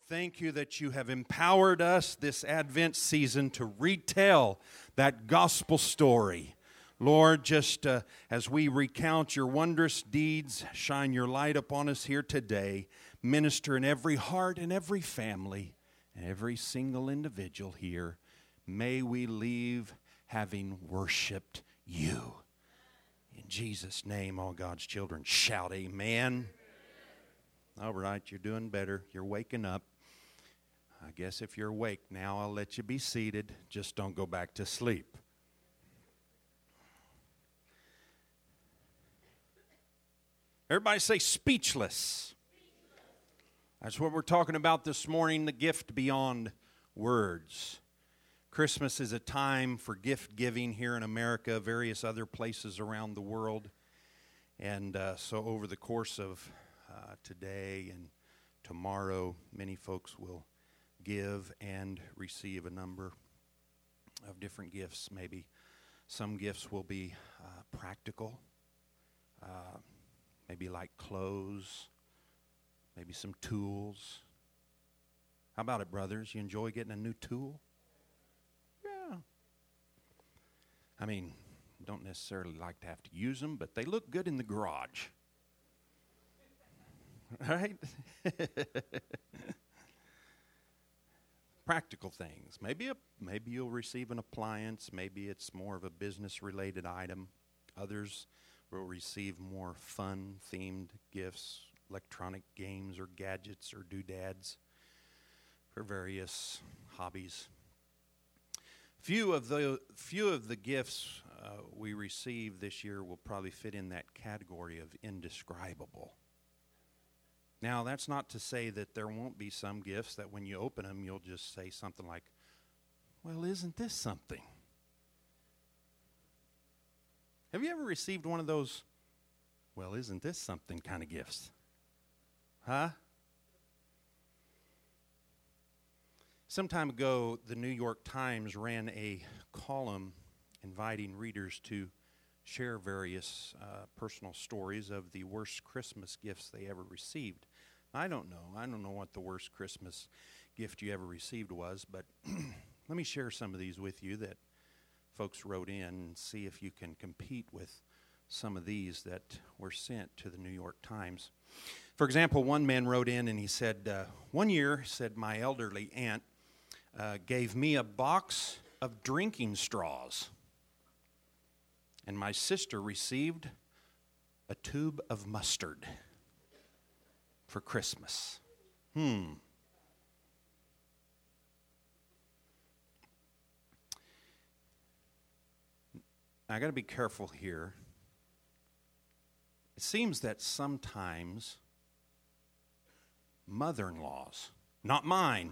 Thank you that you have empowered us this Advent season to retell that gospel story. Lord, just as we recount your wondrous deeds, shine your light upon us here today. Minister in every heart and every family and every single individual here. May we leave having worshiped you. In Jesus' name, all God's children shout amen. All right, you're doing better. You're waking up. I guess if you're awake now, I'll let you be seated. Just don't go back to sleep. Everybody say speechless. That's what we're talking about this morning, the gift beyond words. Christmas is a time for gift giving here in America, various other places around the world. And so over the course of today and tomorrow, many folks will give and receive a number of different gifts. Maybe some gifts will be practical, maybe like clothes, maybe some tools. How about it, brothers? You enjoy getting a new tool? Yeah. I mean, don't necessarily like to have to use them, but they look good in the garage. Right? Practical things. Maybe you'll receive an appliance. Maybe it's more of a business-related item. Others will receive more fun-themed gifts, electronic games or gadgets or doodads for various hobbies. Few of the gifts we receive this year will probably fit in that category of indescribable. Now, that's not to say that there won't be some gifts that when you open them, you'll just say something like, well, isn't this something? Have you ever received one of those, well, isn't this something kind of gifts? Huh? Some time ago, the New York Times ran a column inviting readers to share various personal stories of the worst Christmas gifts they ever received. I don't know what the worst Christmas gift you ever received was, but let me share some of these with you that folks wrote in and see if you can compete with some of these that were sent to the New York Times. For example, one man wrote in and he said, one year, said, my elderly aunt gave me a box of drinking straws. And my sister received a tube of mustard for Christmas. I got to be careful here. It seems that sometimes mother-in-laws, not mine,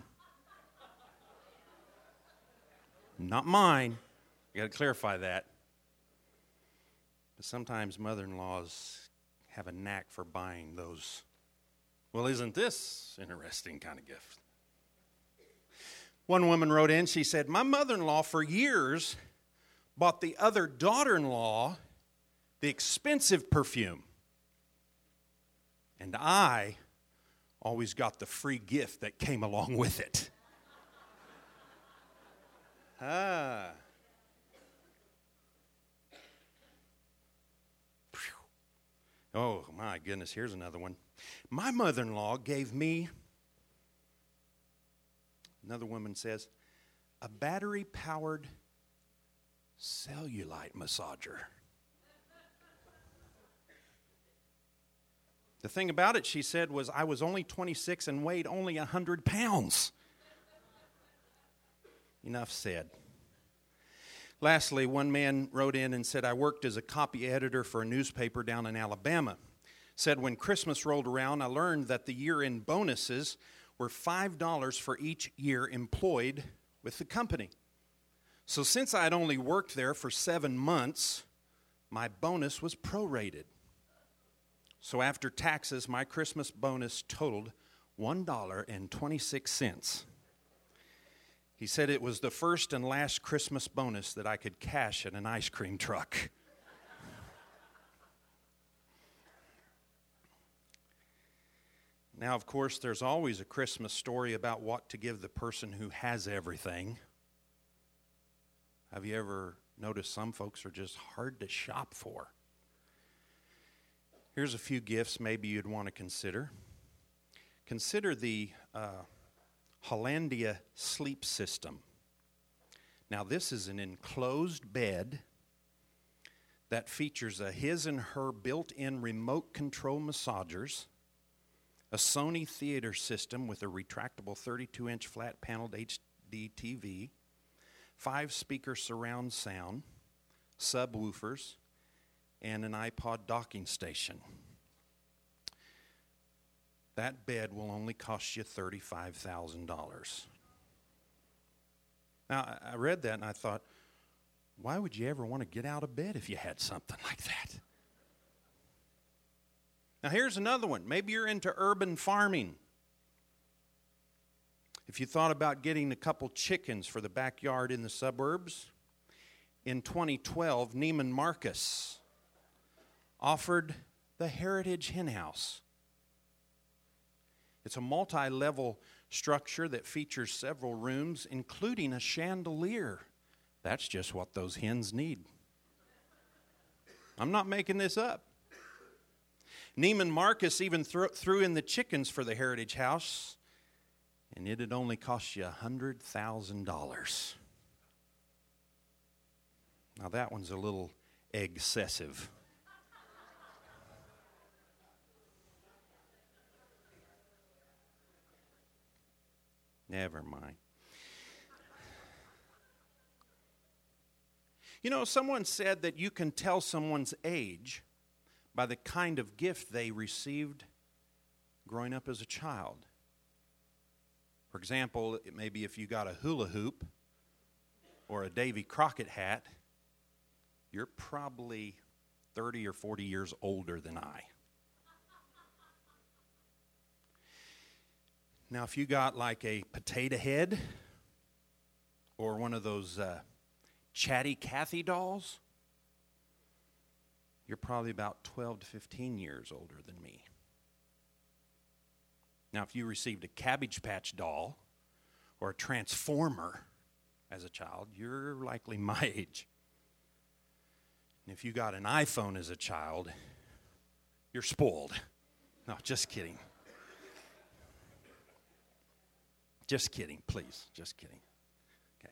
I got to clarify that. But sometimes mother-in-laws have a knack for buying those, well, isn't this interesting kind of gift? One woman wrote in, she said, my mother-in-law for years bought the other daughter-in-law the expensive perfume. And I always got the free gift that came along with it. Oh, my goodness, here's another one. My mother-in-law gave me, another woman says, a battery-powered cellulite massager. The thing about it, she said, was I was only 26 and weighed only 100 pounds. Enough said. Lastly, one man wrote in and said, I worked as a copy editor for a newspaper down in Alabama. Said, when Christmas rolled around, I learned that the year-end bonuses were $5 for each year employed with the company. So since I had only worked there for 7 months, my bonus was prorated. So after taxes, my Christmas bonus totaled $1.26. He said it was the first and last Christmas bonus that I could cash at an ice cream truck. Now, of course, there's always a Christmas story about what to give the person who has everything. Have you ever noticed some folks are just hard to shop for? Here's a few gifts maybe you'd want to consider. Consider the Hollandia sleep system. Now, this is an enclosed bed that features a his and her built-in remote control massagers, a Sony theater system with a retractable 32-inch flat-paneled HD TV, 5-speaker surround sound, subwoofers, and an iPod docking station. That bed will only cost you $35,000. Now, I read that and I thought, why would you ever want to get out of bed if you had something like that? Now, here's another one. Maybe you're into urban farming. If you thought about getting a couple chickens for the backyard in the suburbs, in 2012, Neiman Marcus offered the Heritage Hen House. It's a multi-level structure that features several rooms, including a chandelier. That's just what those hens need. I'm not making this up. Neiman Marcus even threw in the chickens for the Heritage House, and it had only cost you $100,000. Now that one's a little excessive. Never mind. You know, someone said that you can tell someone's age by the kind of gift they received growing up as a child. For example, it may be if you got a hula hoop or a Davy Crockett hat, you're probably 30 or 40 years older than I. Now, if you got like a potato head or one of those Chatty Cathy dolls, you're probably about 12 to 15 years older than me. Now, if you received a Cabbage Patch doll or a Transformer as a child, you're likely my age. And if you got an iPhone as a child, you're spoiled. No, just kidding. Just kidding, please. Just kidding. Okay.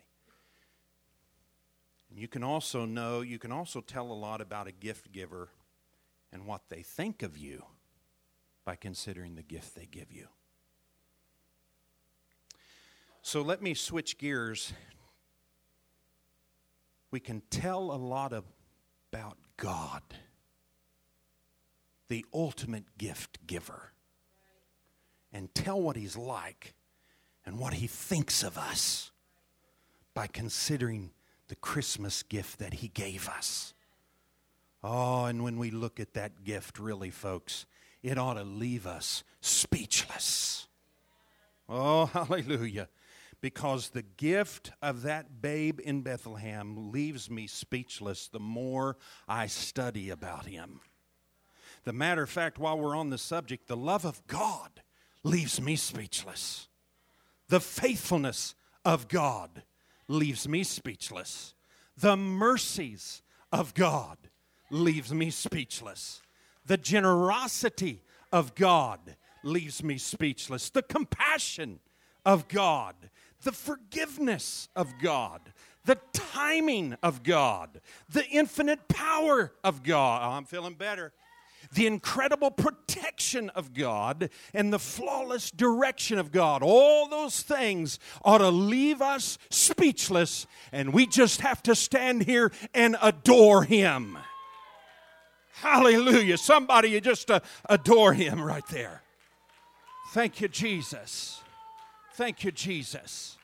And you can also tell a lot about a gift giver and what they think of you by considering the gift they give you. So let me switch gears. We can tell a lot about God, the ultimate gift giver, and tell what He's like and what He thinks of us by considering the Christmas gift that He gave us. Oh, and when we look at that gift, really, folks, it ought to leave us speechless. Oh, hallelujah. Because the gift of that babe in Bethlehem leaves me speechless the more I study about Him. The matter of fact, while we're on the subject, the love of God leaves me speechless. The faithfulness of God leaves me speechless. The mercies of God leaves me speechless. The generosity of God leaves me speechless. The compassion of God, the forgiveness of God, the timing of God, the infinite power of God. Oh, I'm feeling better. The incredible protection of God and the flawless direction of God. All those things ought to leave us speechless, and we just have to stand here and adore Him. Hallelujah. Somebody just adore Him right there. Thank you, Jesus. Thank you, Jesus.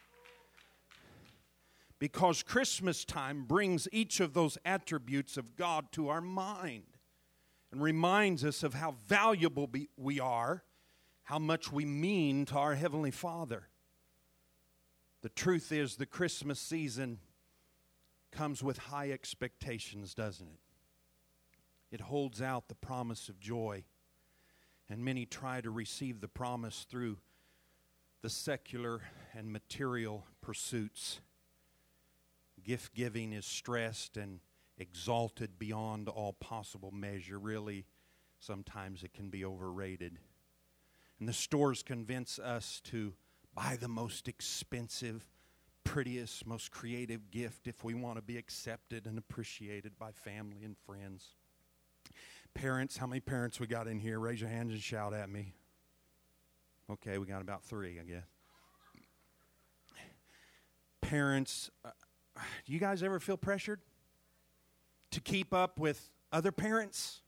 Because Christmas time brings each of those attributes of God to our mind and reminds us of how valuable we are, how much we mean to our Heavenly Father. The truth is, the Christmas season comes with high expectations, doesn't it? It holds out the promise of joy And many try to receive the promise through the secular and material pursuits. Gift giving is stressed and exalted beyond all possible measure. Really, sometimes it can be overrated. And the stores convince us to buy the most expensive, prettiest, most creative gift if we want to be accepted and appreciated by family and friends. Parents, how many parents we got in here? Raise your hands and shout at me. Okay, we got about 3, I guess. Parents, do you guys ever feel pressured to keep up with other parents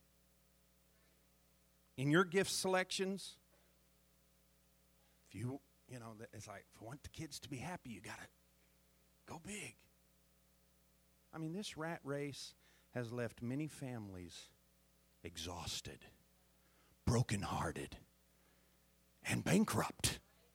in your gift selections? If you know, it's like, if you want the kids to be happy, you got to go big. I mean, this rat race has left many families exhausted, brokenhearted, and bankrupt.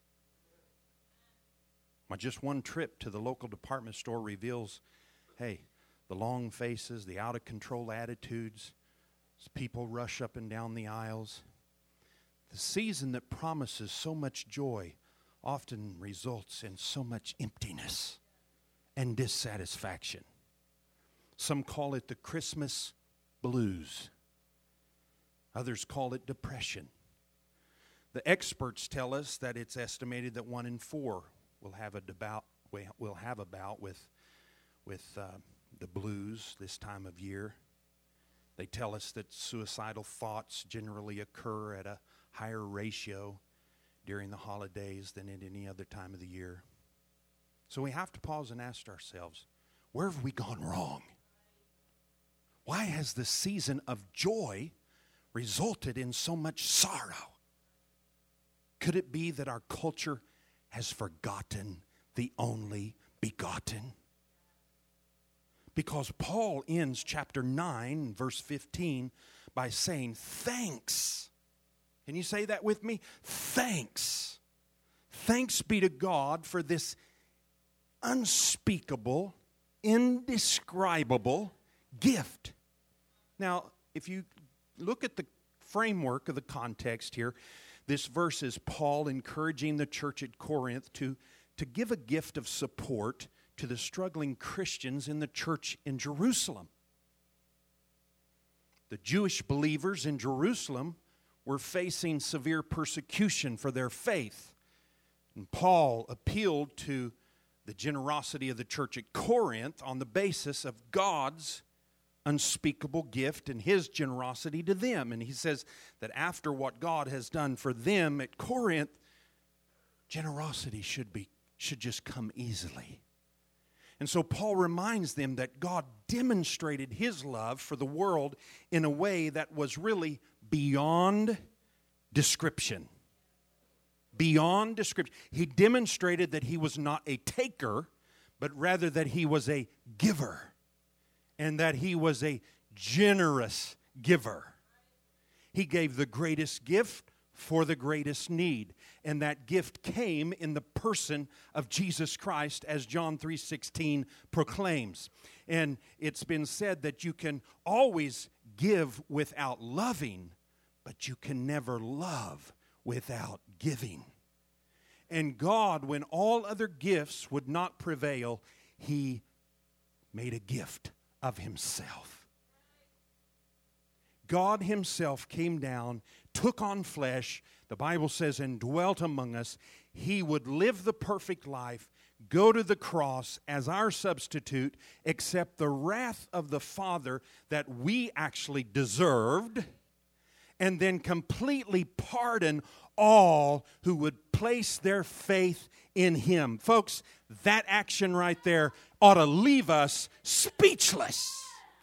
Just one trip to the local department store reveals, hey, the long faces, the out-of-control attitudes, as people rush up and down the aisles. The season that promises so much joy often results in so much emptiness and dissatisfaction. Some call it the Christmas blues. Others call it depression. The experts tell us that it's estimated that 1 in 4 will have a bout with the blues this time of year. They tell us that suicidal thoughts generally occur at a higher ratio during the holidays than at any other time of the year. So we have to pause and ask ourselves, where have we gone wrong? Why has the season of joy resulted in so much sorrow? Could it be that our culture has forgotten the only begotten? Because Paul ends chapter 9, verse 15, by saying, thanks. Can you say that with me? Thanks. Thanks be to God for this unspeakable, indescribable gift. Now, if you look at the framework of the context here, this verse is Paul encouraging the church at Corinth to give a gift of support to the struggling Christians in the church in Jerusalem. The Jewish believers in Jerusalem were facing severe persecution for their faith. And Paul appealed to the generosity of the church at Corinth on the basis of God's unspeakable gift and His generosity to them. And he says that after what God has done for them at Corinth, generosity should just come easily. And so Paul reminds them that God demonstrated His love for the world in a way that was really beyond description. Beyond description. He demonstrated that He was not a taker, but rather that He was a giver. And that He was a generous giver. He gave the greatest gift for the greatest need. And that gift came in the person of Jesus Christ, as John 3:16 proclaims. And it's been said that you can always give without loving, but you can never love without giving. And God, when all other gifts would not prevail, He made a gift of Himself. God Himself came down, took on flesh, the Bible says, and dwelt among us. He would live the perfect life, go to the cross as our substitute, accept the wrath of the Father that we actually deserved, and then completely pardon all who would place their faith in Him. Folks, that action right there ought to leave us speechless.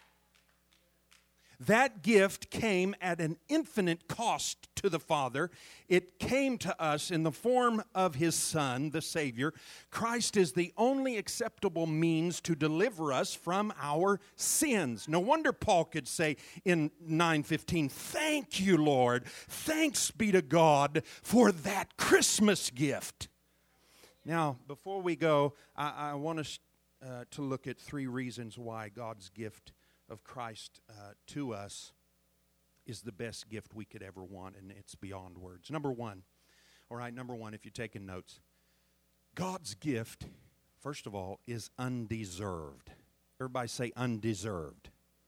That gift came at an infinite cost to the Father. It came to us in the form of His Son, the Savior. Christ is the only acceptable means to deliver us from our sins. No wonder Paul could say in 9:15, "Thank you, Lord. Thanks be to God for that Christmas gift." Now, before we go, I want us to look at 3 reasons why God's gift of Christ to us is the best gift we could ever want, and it's beyond words. Number one, if you're taking notes, God's gift, first of all, is undeserved. Everybody say undeserved.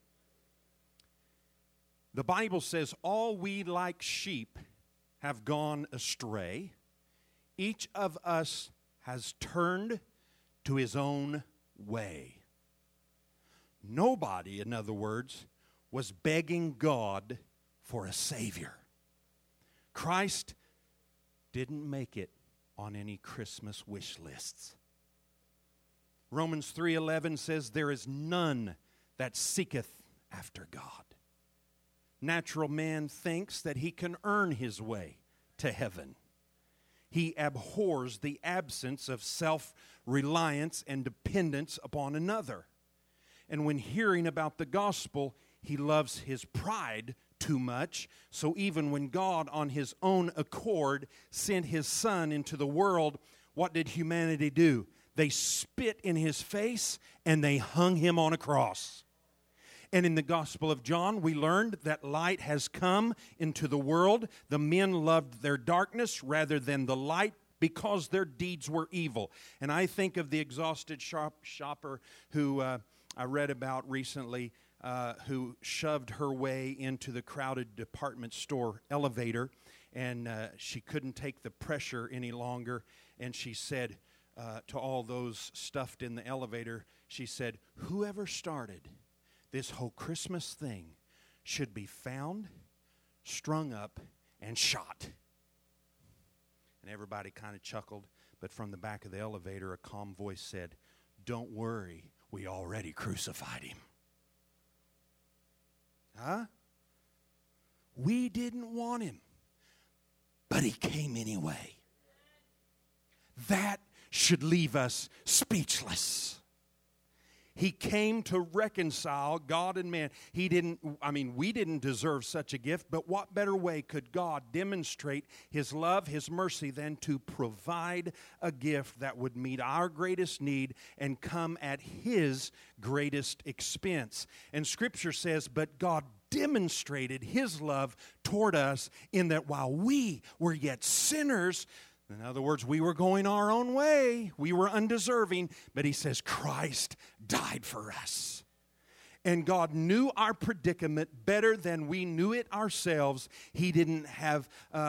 The Bible says, all we like sheep have gone astray. Each of us has turned to his own way. Nobody, in other words, was begging God for a Savior. Christ didn't make it on any Christmas wish lists. Romans 3:11 says, there is none that seeketh after God. Natural man thinks that he can earn his way to heaven. He abhors the absence of self-reliance and dependence upon another. And when hearing about the gospel, he loves his pride too much. So even when God, on his own accord, sent his Son into the world, what did humanity do? They spit in his face and they hung him on a cross. And in the Gospel of John, we learned that light has come into the world. The men loved their darkness rather than the light because their deeds were evil. And I think of the exhausted shopper who I read about recently, who shoved her way into the crowded department store elevator, and she couldn't take the pressure any longer. And she said to all those stuffed in the elevator, she said, whoever started this whole Christmas thing should be found, strung up, and shot. And everybody kind of chuckled, but from the back of the elevator, a calm voice said, don't worry, we already crucified him. Huh? We didn't want him, but he came anyway. That should leave us speechless. He came to reconcile God and man. We didn't deserve such a gift, but what better way could God demonstrate his love, his mercy, than to provide a gift that would meet our greatest need and come at his greatest expense? And Scripture says, but God demonstrated his love toward us in that while we were yet sinners, in other words, we were going our own way. We were undeserving. But he says, Christ died for us. And God knew our predicament better than we knew it ourselves. He didn't have,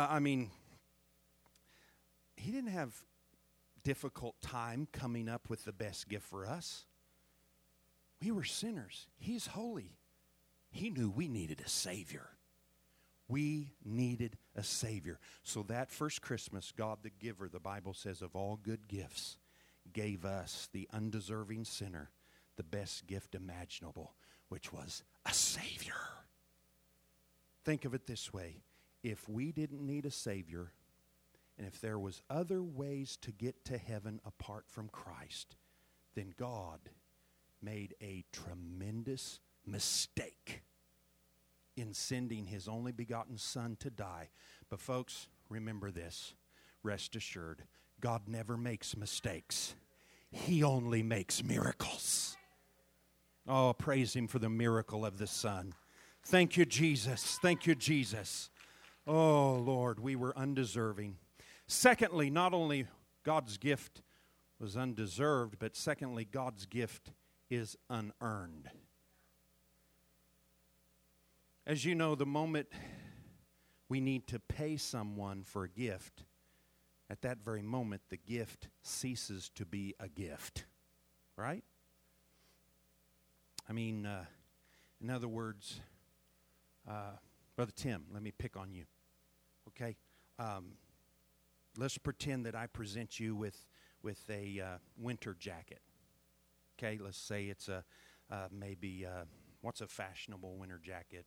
he didn't have difficult time coming up with the best gift for us. We were sinners. He's holy. He knew we needed a Savior. We needed a Savior. So that first Christmas, God the giver, the Bible says, of all good gifts, gave us, the undeserving sinner, the best gift imaginable, which was a Savior. Think of it this way. If we didn't need a Savior, and if there was other ways to get to heaven apart from Christ, then God made a tremendous mistake in sending his only begotten Son to die. But folks, remember this. Rest assured, God never makes mistakes. He only makes miracles. Oh, praise him for the miracle of the Son. Thank you, Jesus. Thank you, Jesus. Oh, Lord, we were undeserving. Secondly, not only God's gift was undeserved, but secondly, God's gift is unearned. As you know, the moment we need to pay someone for a gift, at that very moment, the gift ceases to be a gift. Right? In other words, Brother Tim, let me pick on you. Okay? Let's pretend that I present you with a winter jacket. Okay? Let's say it's what's a fashionable winter jacket?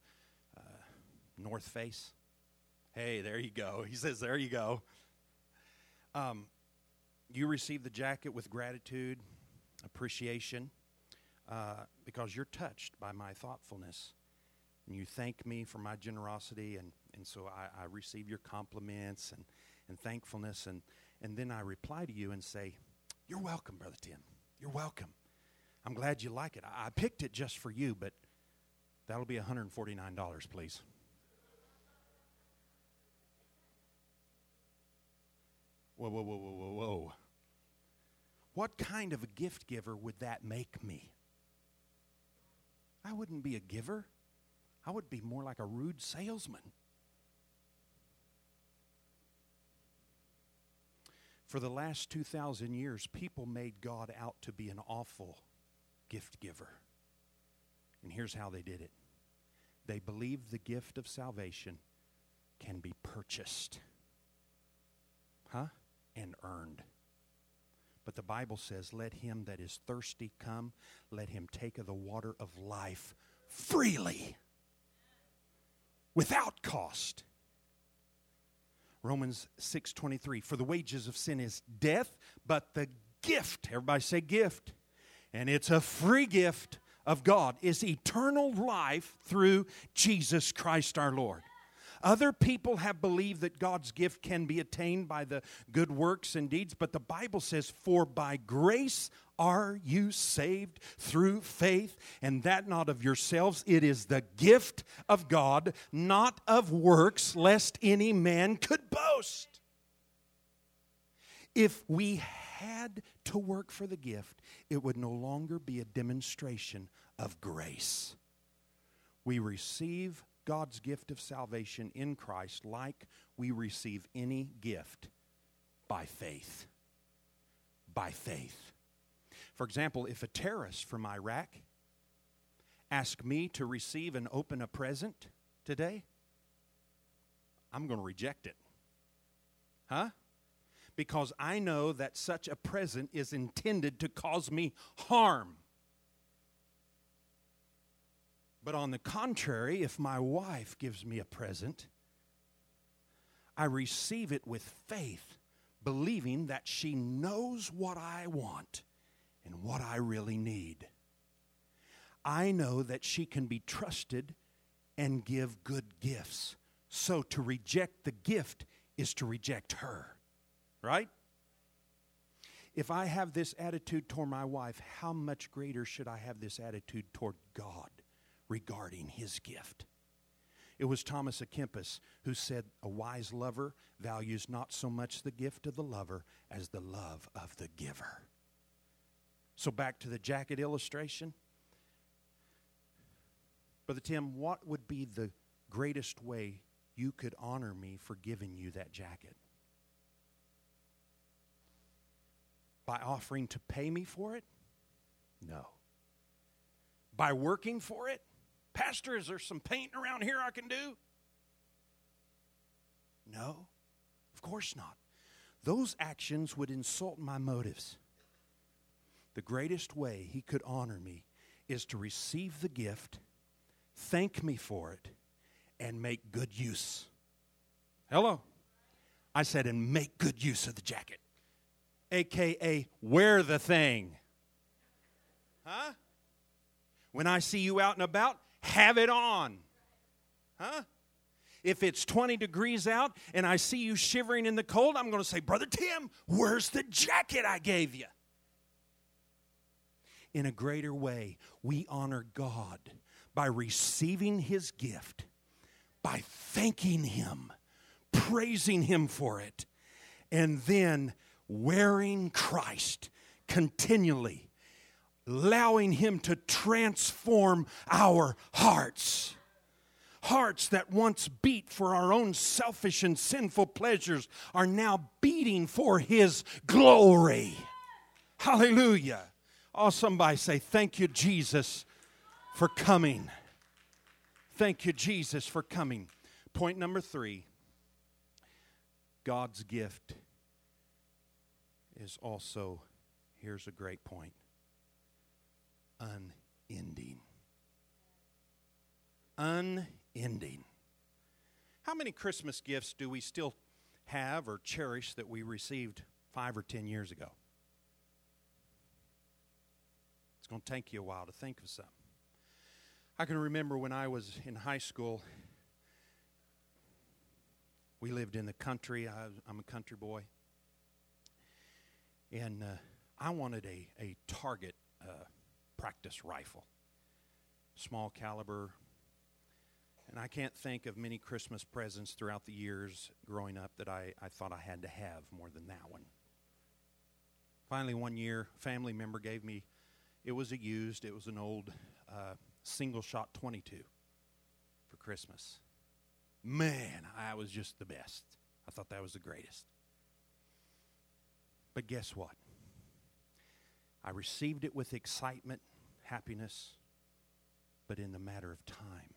North Face? Hey, there you go. He says, there you go. You receive the jacket with gratitude, appreciation, because you're touched by my thoughtfulness. And you thank me for my generosity, and so I receive your compliments and thankfulness, and then I reply to you and say, you're welcome, Brother Tim. You're welcome. I'm glad you like it. I picked it just for you, but that'll be $149, please. Whoa, whoa, whoa, whoa, whoa, whoa. What kind of a gift giver would that make me? I wouldn't be a giver. I would be more like a rude salesman. For the last 2,000 years, people made God out to be an awful gift giver. And here's how they did it. They believed the gift of salvation can be purchased. And earned. But the Bible says, let him that is thirsty come, let him take of the water of life freely, without cost. Romans 6:23, for the wages of sin is death, but the gift, everybody say gift, and it's a free gift of God, is eternal life through Jesus Christ our Lord. Other people have believed that God's gift can be attained by the good works and deeds, but the Bible says, for by grace are you saved through faith, and that not of yourselves. It is the gift of God, not of works, lest any man could boast. If we had to work for the gift, it would no longer be a demonstration of grace. We receive God's gift of salvation in Christ like we receive any gift by faith. By faith. For example, if a terrorist from Iraq asked me to receive and open a present today, I'm going to reject it. Because I know that such a present is intended to cause me harm. But on the contrary, if my wife gives me a present, I receive it with faith, believing that she knows what I want and what I really need. I know that she can be trusted and give good gifts. So to reject the gift is to reject her. Right? If I have this attitude toward my wife, how much greater should I have this attitude toward God regarding His gift? It was Thomas à Kempis who said, a wise lover values not so much the gift of the lover as the love of the giver. So back to the jacket illustration. Brother Tim, what would be the greatest way you could honor me for giving you that jacket? By offering to pay me for it? No. By working for it? Pastor, is there some painting around here I can do? No, of course not. Those actions would insult my motives. The greatest way He could honor me is to receive the gift, thank me for it, and make good use. Hello? I said, and make good use of the jacket. AKA, wear the thing. When I see you out and about, have it on. If it's 20 degrees out and I see you shivering in the cold, I'm going to say, Brother Tim, where's the jacket I gave you? In a greater way, we honor God by receiving His gift, by thanking Him, praising Him for it, and then wearing Christ continually, allowing Him to transform our hearts. Hearts that once beat for our own selfish and sinful pleasures are now beating for His glory. Hallelujah. Oh, somebody say, thank you, Jesus, for coming. Thank you, Jesus, for coming. Point number 3, God's gift is also, here's a great point, unending. Unending. How many Christmas gifts do we still have or cherish that we received 5 or 10 years ago? It's going to take you a while to think of some. I can remember when I was in high school, we lived in the country. I'm a country boy. And I wanted a target practice rifle. Small caliber, And I can't think of many Christmas presents throughout the years growing up that I thought I had to have more than that one. Finally, one year, a family member gave me, it was an old single-shot .22 for Christmas. Man, I was just the best. I thought that was the greatest. But guess what? I received it with excitement, happiness, but in a matter of time,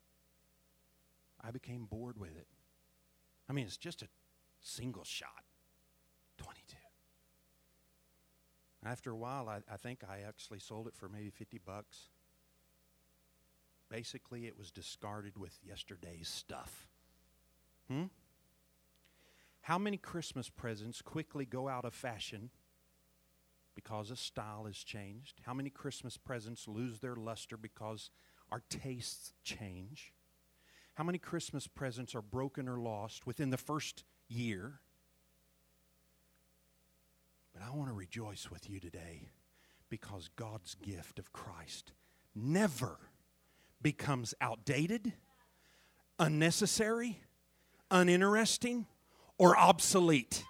I became bored with it. I mean, it's just a single shot, 22. After a while, I think I actually sold it for maybe $50. Basically, it was discarded with yesterday's stuff. How many Christmas presents quickly go out of fashion because a style has changed? How many Christmas presents lose their luster because our tastes change? How many Christmas presents are broken or lost within the first year? But I want to rejoice with you today because God's gift of Christ never becomes outdated, unnecessary, uninteresting, or obsolete.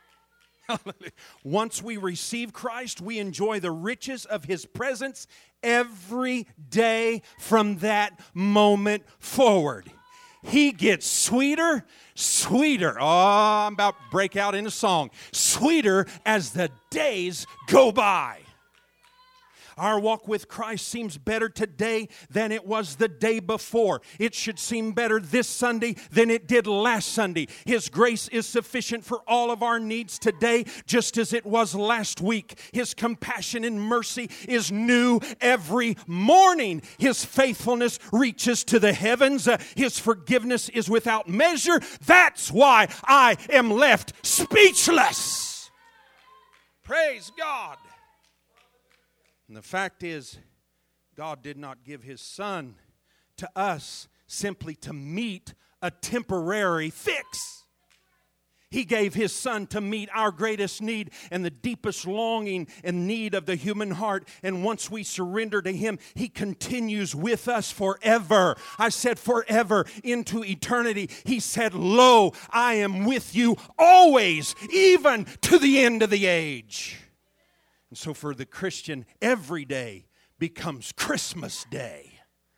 Once we receive Christ, we enjoy the riches of His presence every day from that moment forward. He gets sweeter, sweeter. Oh, I'm about to break out in a song. Sweeter as the days go by. Our walk with Christ seems better today than it was the day before. It should seem better this Sunday than it did last Sunday. His grace is sufficient for all of our needs today, just as it was last week. His compassion and mercy is new every morning. His faithfulness reaches to the heavens. His forgiveness is without measure. That's why I am left speechless. Praise God. And the fact is, God did not give His Son to us simply to meet a temporary fix. He gave His Son to meet our greatest need and the deepest longing and need of the human heart. And once we surrender to Him, He continues with us forever. I said forever, into eternity. He said, "Lo, I am with you always, even to the end of the age." And so for the Christian, every day becomes Christmas Day.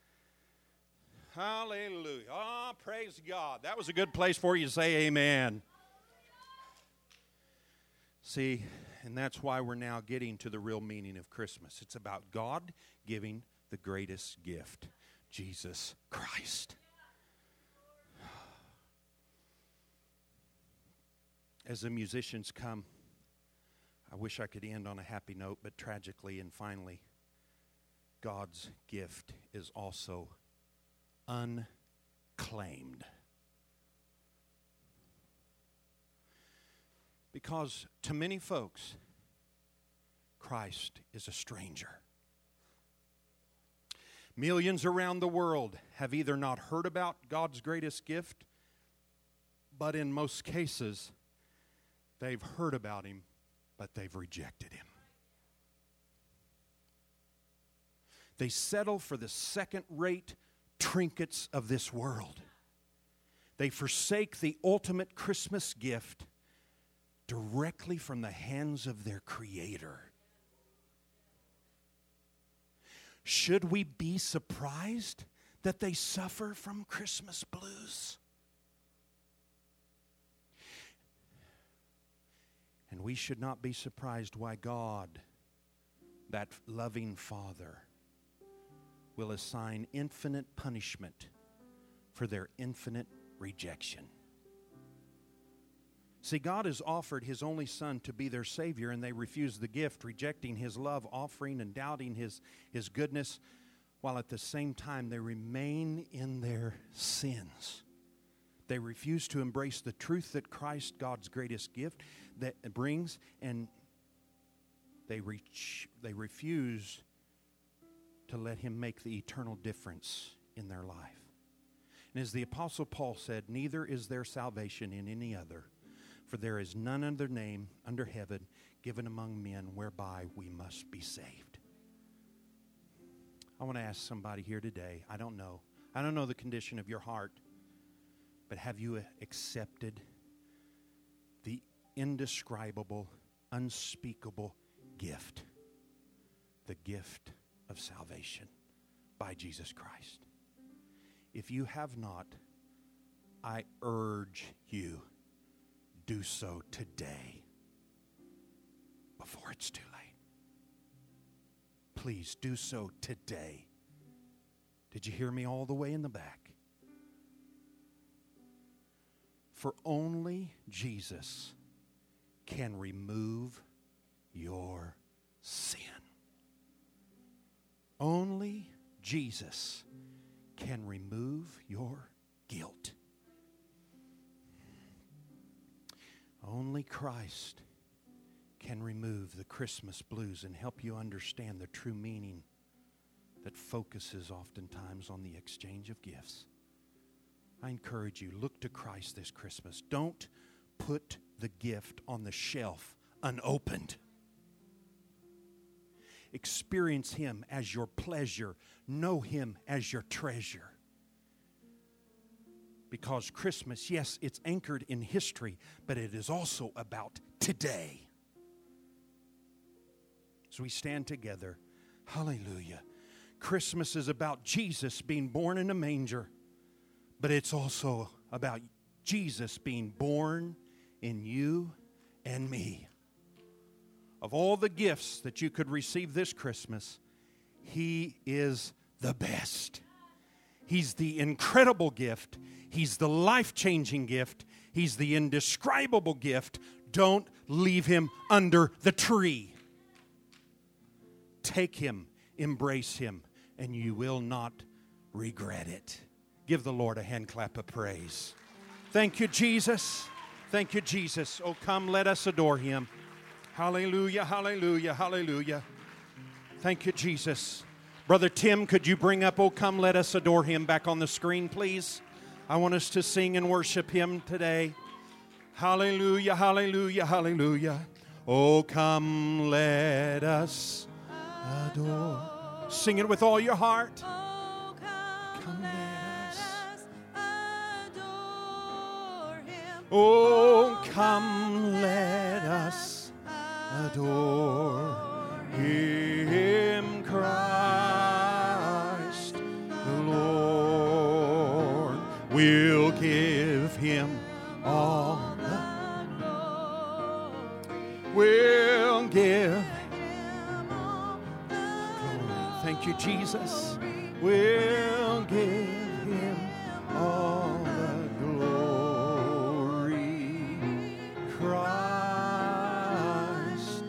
Hallelujah. Oh, praise God. That was a good place for you to say amen. See, and that's why we're now getting to the real meaning of Christmas. It's about God giving the greatest gift, Jesus Christ. As the musicians come, I wish I could end on a happy note, but tragically and finally, God's gift is also unclaimed. Because to many folks, Christ is a stranger. Millions around the world have either not heard about God's greatest gift, but in most cases, they've heard about Him, but they've rejected Him. They settle for the second-rate trinkets of this world. They forsake the ultimate Christmas gift directly from the hands of their Creator. Should we be surprised that they suffer from Christmas blues? And we should not be surprised why God, that loving Father, will assign infinite punishment for their infinite rejection. See, God has offered His only Son to be their Savior, and they refuse the gift, rejecting His love offering and doubting His goodness, while at the same time they remain in their sins. They refuse to embrace the truth that Christ, God's greatest gift, that brings, and they refuse to let Him make the eternal difference in their life. And as the Apostle Paul said, "Neither is there salvation in any other, for there is none other name under heaven given among men whereby we must be saved." I want to ask somebody here today, I don't know, I don't know the condition of your heart, but have you accepted the indescribable, unspeakable gift? The gift of salvation by Jesus Christ. If you have not, I urge you, do so today before it's too late. Please do so today. Did you hear me all the way in the back? For only Jesus can remove your sin. Only Jesus can remove your guilt. Only Christ can remove the Christmas blues and help you understand the true meaning that focuses oftentimes on the exchange of gifts. I encourage you, look to Christ this Christmas. Don't put the gift on the shelf unopened. Experience Him as your pleasure. Know Him as your treasure. Because Christmas, yes, it's anchored in history, but it is also about today. As we stand together, hallelujah. Christmas is about Jesus being born in a manger, but it's also about Jesus being born in you and me. Of all the gifts that you could receive this Christmas, He is the best. He's the incredible gift. He's the life-changing gift. He's the indescribable gift. Don't leave Him under the tree. Take Him, embrace Him, and you will not regret it. Give the Lord a hand clap of praise. Thank you, Jesus. Thank you, Jesus. Oh, come, let us adore Him. Hallelujah, hallelujah, hallelujah. Thank you, Jesus. Brother Tim, could you bring up "Oh Come, Let Us Adore Him" back on the screen, please? I want us to sing and worship Him today. Hallelujah, hallelujah, hallelujah. Oh, come, let us adore. Sing it with all your heart. Oh, come let us adore Him. Oh, come, let us adore Him, Christ the Lord. We'll give Him all the glory. We'll give Him all the glory. Thank you, Jesus. We'll give Him all the glory. Christ.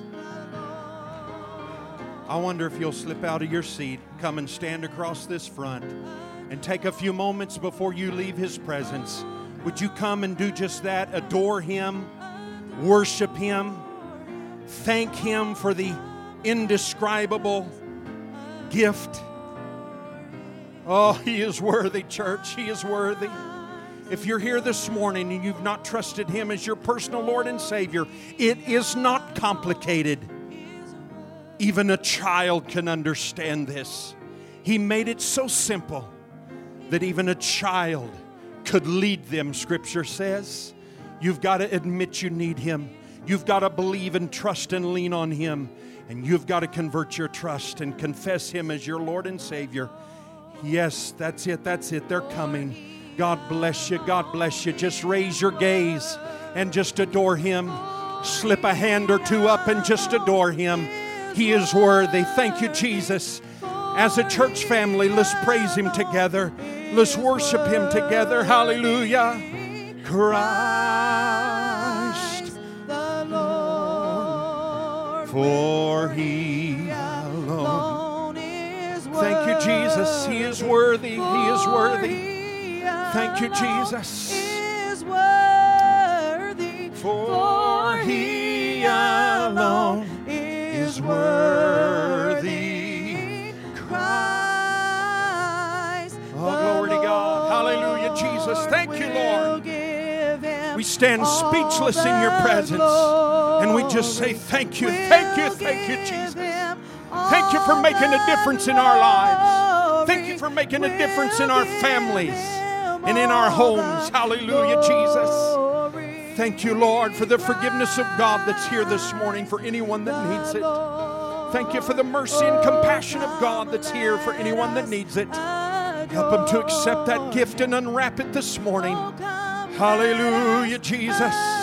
I wonder if you'll slip out of your seat, come and stand across this front, and take a few moments before you leave His presence. Would you come and do just that? Adore Him, worship Him, thank Him for the indescribable gift. Oh, He is worthy, church. He is worthy. If you're here this morning and you've not trusted Him as your personal Lord and Savior, it is not complicated. Even a child can understand this. He made it so simple that even a child could lead them, Scripture says. You've got to admit you need Him. You've got to believe and trust and lean on Him. And you've got to convert your trust and confess Him as your Lord and Savior. Yes, that's it. That's it. They're coming. God bless you. God bless you. Just raise your gaze and just adore Him. Slip a hand or two up and just adore Him. He is worthy. Thank you, Jesus. As a church family, let's praise Him together. Let's worship Him together. Hallelujah. Christ the Lord, for He alone is worthy. Thank you, Jesus. He is worthy. He is worthy. Thank you, Jesus. Is worthy. For He alone is worthy. Christ. Oh, glory to God. Hallelujah, Jesus. Thank you, Lord. We stand speechless in your presence. And we just say thank you, thank you, thank you, Jesus. Thank you for making a difference in our lives. Thank you for making a difference in our families and in our homes. Hallelujah, Jesus. Thank you, Lord, for the forgiveness of God that's here this morning for anyone that needs it. Thank you for the mercy and compassion of God that's here for anyone that needs it. Help them to accept that gift and unwrap it this morning. Hallelujah, Jesus.